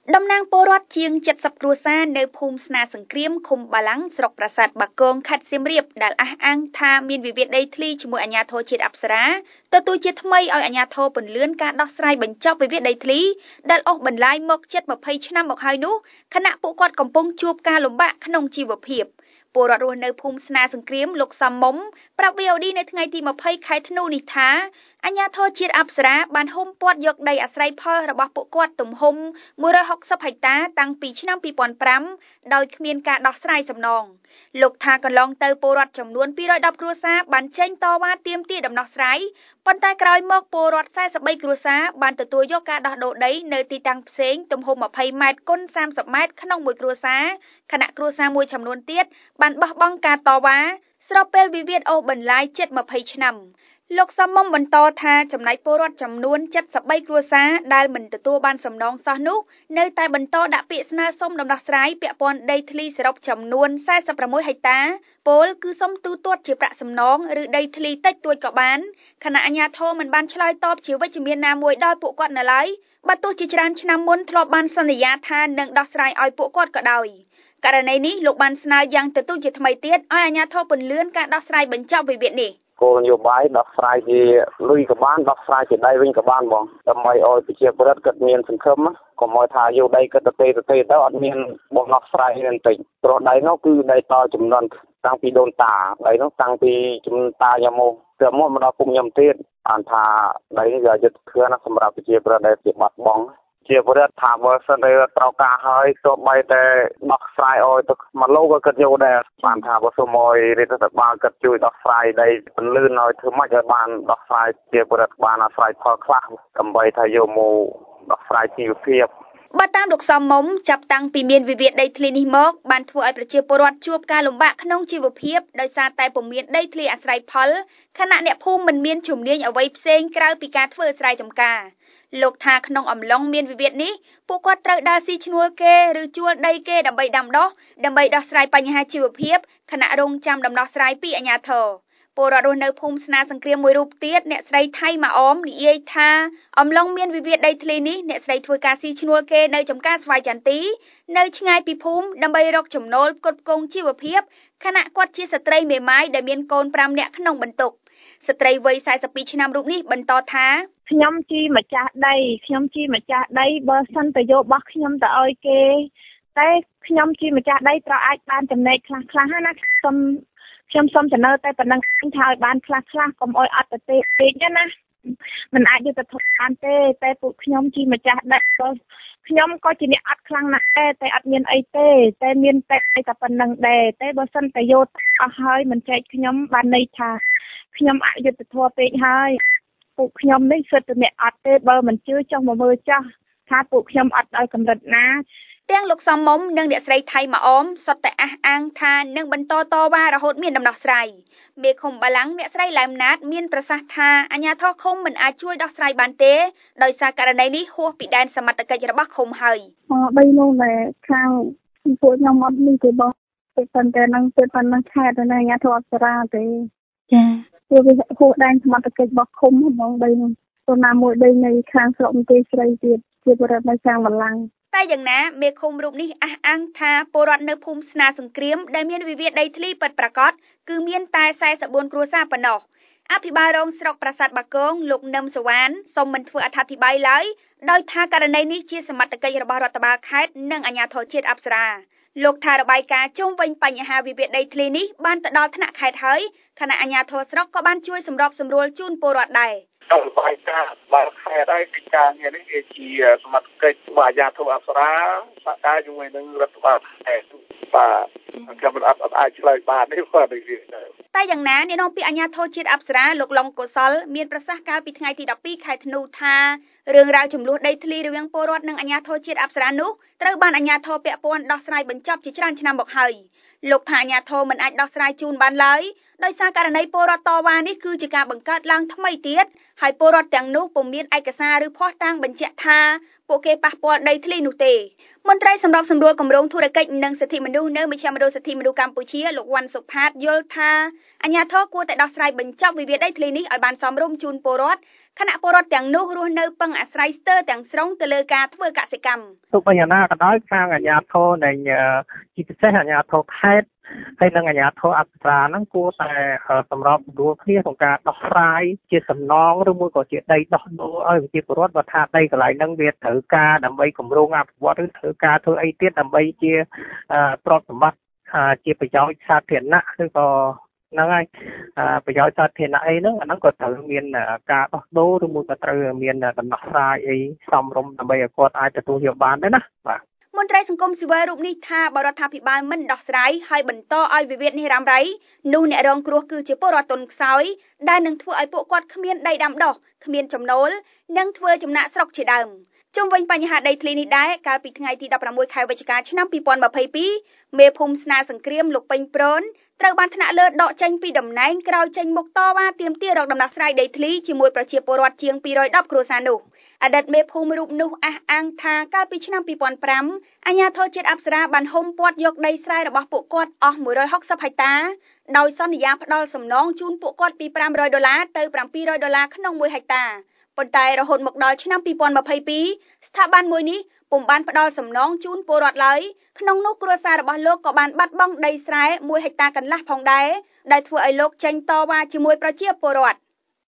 តំណាងពលរដ្ឋជាង70គ្រួសារនៅភូមិស្នាសង្គ្រាមឃុំបាឡាំងស្រុកប្រាសាទបាគងខេត្តសៀមរាបដែលអះអាងថាមានវិវាទដីធ្លីជាមួយអាជ្ញាធរជាតិអប្សរាទទួលជាថ្មីឲ្យអាជ្ញាធរពន្យាការដោះស្រាយបញ្ចប់វិវាទដីធ្លីដែលអូសបន្លាយមកជិត20ឆ្នាំមកហើយនោះខណៈពួកគាត់កំពុងជួបការលំបាកក្នុងជីវភាពពលរដ្ឋរស់នៅភូមិស្នាសង្គ្រាមលោកសំមុំប្រាប់ VOD នៅថ្ងៃទី20ខែធ្នូនេះថាអាជ្ញាធរជាតិអប្សរាបានហុំព័ទ្ធយកដីអាស្រ័យផលរបស់ពួកគាត់ទំហំ160ហិកតាតាំងពីឆ្នាំ2005ដោយគ្មានការដោះស្រាយសំណងលោកថាកន្លងទៅពលរដ្ឋចំនួន210គ្រួសារបានចេញតវ៉ាទាមទារដំណោះស្រាយប៉ុន្តែក្រោយមកពលរដ្ឋ43គ្រួសារបានទទួលយកការដោះដូរដីនៅទីតាំងផ្សេងទំហំ20ម៉ែត្រគុណ30ម៉ែត្រក្នុងមួយគ្រួសារខណៈគ្រួសារមួយចំនួនទៀតបានបោះបង់ការតវ៉ាស្របពេលវិវាទអូសបន្លាយជិត20ឆ្នាំលោកសំមុំបន្តថាចំណែកពលរដ្ឋចំនួន73គ្រួសារដែលមិនទទួលបានសំណងសោះនោះនៅតែបន្តដាក់ពាក្យស្នើសុំដំណោះស្រាយពាក់ព័ន្ធដីធ្លីសរុបចំនួន46ហិកតាពលគឺសុំទូទាត់ជាប្រាក់សំណងឬដីធ្លីតិចតួចក៏បានខណៈអាជ្ញាធរមិនបានឆ្លើយតបជាវិជ្ជមានណាមួយដល់ពួកគាត់នៅឡើយបើទោះជាច្រើនឆ្នាំមុនធ្លាប់បានសន្យាថានឹងដោះស្រាយឲ្យពួកគាត់ក៏ដោយករណីនេះលោកបានស្នើយ៉ាងទទូចជាថ្មីទៀតឲ្យអាជ្ញាធរពន្យាការដោះស្រាយបញ្ចប់វិវាទនេះគោលនយោបាយដោះស្រាយជាលុយក៏បានដោះស្រាយជាដីវិញក៏បានបងដើម្បីឲ្យប្រជាពលរដ្ឋគាត់មានសង្ឃឹមកុំឲ្យថាយកដីគាត់ទៅទៅអត់មានបំណោះស្រាយទេបន្តិចព្រោះដីនោះគឺដីតចំនួនតាំងពីដូនតាដីនោះតាំងពីចំនួនតាខ្ញុំមកដល់ពុកខ្ញុំទៀតបានថាដីនេះវាយុទ្ធធឿនសម្រាប់ប្រជាពលរដ្ឋដែលជាបាត់បង់ជាពលរដ្ឋថាបើសិនតែត្រូវការហើយទោះបីតែដោះស្រាយឲ្យទៅមួយលោកក៏គិតយកដែរបានថាបើសូមឲ្យរដ្ឋបាលគិតជួយដោះស្រាយដីពន្លឿនឲ្យធ្វើម៉េចឲ្យបានដោះស្រាយជាពលរដ្ឋបានអាស្រ័យផលខ្លះដើម្បីថាយកមកដោះស្រាយជីវភាពបើតាមលោកសំមុំចាប់តាំងពីមានវិវាទដីធ្លីនេះមកបានធ្វើឲ្យប្រជាពលរដ្ឋជួបការលំបាកក្នុងជីវភាពដោយសារតែពុំមានដីធ្លីអាស្រ័យផលខណៈអ្នកភូមិមិនមានជំនាញអ្វីផ្សេងក្រៅពីការធ្វើស្រែចម្ការលោកថាក្នុងអំឡុងមានវិវាទនេះពួកគាត់ត្រូវដើរស៊ីឈ្នួលគេឬជួលដីគេដើម្បីដាំដុះដើម្បីដោះស្រាយបញ្ហាជីវភាពខណៈរងចាំដំណោះស្រាយពីអាជ្ញាធរពលរដ្ឋរស់នៅភូមិស្នាសង្គ្រាមមួយរូបទៀតអ្នកស្រីថៃម៉ាអមនិយាយថាអំឡុងមានវិវាទដីធ្លីនេះអ្នកស្រីធ្វើការស៊ីឈ្នួលគេនៅចំការស្វាយចន្ទទីនៅឆ្ងាយពីភូមិដើម្បីរកចំណូលផ្គត់ផ្គង់ជីវភាពខណៈគាត់ជាស្ត្រីមេម៉ាយដែលមានកូន5នាក់ក្នុងបន្ទុកស្ត្រីវ័យ42ឆ្នាំរូបនេះបន្តថាខ្ញុំជាម្ចាស់ដីបើសិនទៅយករបស់ខ្ញុំទៅឲ្យគេតែខ្ញុំជាម្ចាស់ដីត្រូវអាចបានចំណេញខ្លះណាខ្ញុំសុំទៅនៅតែប៉ុណ្ណឹងថាឲ្យបានខ្លះកុំឲ្យអត់ទៅពេកណាមិនអាចយកទៅធ្វើបានទេតែពួកខ្ញុំជាម្ចាស់ដីខ្ញុំក៏ជាអ្នកអត់ខ្លាំងណាស់តែអត់មានអីទេតែមានតែប៉ុណ្្នឹងដែរតែបើសិនតែយកអស់ហើយមិនចែកខ្ញុំបានន័យថាខ្ញុំអយុត្តិធម៌ពេកហើយពួកខ្ញុំនេះសិតតែអ្នកអត់ទេបើមិនជឿចុះមកមើលចាស់ថាពួកខ្ញុំអត់ដល់កម្រិតណាទាំងលោកសំមុំនិងអ្នកស្រីថៃម៉ាអមសុទ្ធតែអះអាងថានឹងបន្តតវ៉ារហូតមានដំណោះស្រាយមេឃុំបាឡាំងអ្នកស្រីឡែមណាតមានប្រសាសន៍ថាអាជ្ញាធរឃុំមិនអាចជួយដោះស្រាយបានទេដោយសារករណីនេះហួសពីដែនសមត្ថកិច្ចរបស់ឃុំហើយបីនោះដែលខាងពួកខ្ញុំអត់នេះទេបងពេលប៉ុន្តែនឹងពេលប៉ុណ្ណឹងខេត្តទៅអាជ្ញាធរអប្សរាទេចាព្រោះវាហួសដែនសមត្ថកិច្ចរបស់ឃុំហ្មងដីនោះទៅណាមួយដីនៅខាងស្រុកទេស្រីទៀតជាបរិបទនៅខាងបាឡាំងតែយ៉ាងណាមេឃុំរូបនេះអះអាងថាពលរដ្ឋនៅភូមិស្នាសង្គ្រាមដែលមានវិវាទដីធ្លីពិតប្រាកដគឺមានតែ44គ្រួសារប៉ុណ្ណោះអភិបាលរងស្រុកប្រាសាទបាគងលោកនឹមសវ៉ានសូមមិនធ្វើអត្ថាធិប្បាយឡើយដោយថាករណីនេះជាសមត្ថកិច្ចរបស់រដ្ឋបាលខេត្តនិងអាជ្ញាធរជាតិអប្សរាលោកថារបាយការណ៍ជុំវិញបញ្ហាវិវាទដីធ្លីនេះបានទៅដល់ថ្នាក់ខេត្តហើយខណៈអាជ្ញាធរស្រុកក៏បានជួយសម្របសម្រួលជូនពលរដ្ឋដែរដល់របាយការណ៍បាទខេត្តហើយកិច្ចការងារនេះវាជាសមត្ថកិច្ចរបស់អាជ្ញាធរអប្សរាសហការជាមួយនឹងរដ្ឋបាលខេត្តបាទខ្ញុំមិនអាចឆ្លើយបានទេព្រោះនេះតែយ៉ាងណាអ្នកនាំពាក្យអាជ្ញាធរជាតិអប្សរាលោកឡុងកុសលមានប្រសាសន៍កាលពីថ្ងៃទី12ខែធ្នូថារឿងរ៉ាវចំនួនដីធ្លីរវាងពលរដ្ឋនិងអាជ្ញាធរជាតិអប្សរានោះត្រូវបានអាជ្ញាធរពាក់ព័ន្ធដោះស្រាយបញ្ចប់ជាច្រើនឆ្នាំមកហើយលោកថាអាជ្ញាធរមិនអាចដោះស្រាយជូនបានឡើយដោយសារករណីពលរដ្ឋតវ៉ានេះគឺជាការបង្កើតឡើងថ្មីទៀតហើយពលរដ្ឋទាំងនោះពុំមានឯកសារឬភស្តុតាងបញ្ជាក់ថាពួកគេប៉ះពាល់ដីធ្លីនោះទេមន្ត្រីសម្របសម្រួលគម្រោងធុរកិច្ចនិងសិទ្ធិមនុស្សនៅមជ្ឈមណ្ឌលសិទ្ធិមនុស្សកម្ពុជាលោកវ៉ាន់សុផាតយល់ថាអាជ្ញាធរគួរតែដោះស្រាយបញ្ចប់វិវាទដីធ្លីនេះឲ្យបានសមរម្យជូនពលរដ្ឋខណៈពលរដ្ឋទាំងនោះរស់នៅពឹងអាស្រ័យស្ទើរទាំងស្រុងទៅលើការធ្វើកសិកម្មទោះបីយ៉ាងណាក៏ដោយខាងអាជ្ញាធរនៃជាពិសេសអាជ្ញាធរខេត្តហើយនិងអាជ្ញាធរអប្សរាហ្នឹងគួរតែសម្របសម្រួលគ្នាក្នុងការដោះស្រាយជាសំណងឬមួយក៏ជាដីដោះដូរឲ្យប្រជាពលរដ្ឋបើថាដីកន្លែងហ្នឹងវាត្រូវការដើម្បីគម្រោងអភិវឌ្ឍឬត្រូវការធ្វើអីទៀតដើម្បីជាទ្រព្យសម្បត្តិជាប្រយោជន៍សាធារណៈឬក៏ហ្នឹងហើយប្រយោជន៍សាធារណៈអីហ្នឹងអាហ្នឹងក៏ត្រូវមានការដោះដូរឬមួយក៏ត្រូវមានដំណោះស្រាយអីសមរម្យដើម្បីឲ្យគាត់អាចទទួលយកបានដែរណាបាទមន្ត្រីសង្គមស៊ីវិលរូបនេះថាបរដ្ឋាភិបាលមិនដោះស្រាយហើយបន្តឲ្យវិវាទនេះរ៉ាំរ៉ៃនោះអ្នករងគ្រោះគឺជាពលរដ្ឋទុនខ្សោយដែលនឹងធ្វើឲ្យពួកគាត់គ្មានដីដាំដុះគ្មានចំណូលនិងធ្វើចំណាក់ស្រុកជាដើមជុំវិញបញ្ហាដីធ្លីនេះដែរកាលពីថ្ងៃទី16ខែវិច្ឆិកាឆ្នាំ2022មេភូមិស្នាសង្គ្រាមលោកពេញប្រនត្រូវបានថ្នាក់លើដកចេញពីតំណែងក្រោយចេញមុខតវ៉ាទាមទាររកដំណោះស្រាយដីធ្លីជាមួយប្រជាពលរដ្ឋជាង210គ្រួសារនោះអតីតមេភូមិរូបនោះអះអាងថាកាលពីឆ្នាំ2005អាជ្ញាធរជាតិអប្សរាបានហុំព័ទ្ធយកដីស្រែរបស់ពួកគាត់អស់160ហិកតាដោយសន្យាផ្ដល់សំណងជូនពួកគាត់ពី$500ទៅ$700ក្នុង1ហិកតាប៉ុន្តែរហូតមកដល់ឆ្នាំ2022ស្ថាប័នមួយនេះពុំបានផ្ដល់សំណងជូនពលរដ្ឋឡើយក្នុងនោះគ្រួសាររបស់លោកក៏បានបាត់បង់ដីស្រែ1ហិកតាកន្លះផងដែរដែលធ្វើឲ្យលោកចេញតវ៉ាជាមួយប្រជាពលរដ្ឋ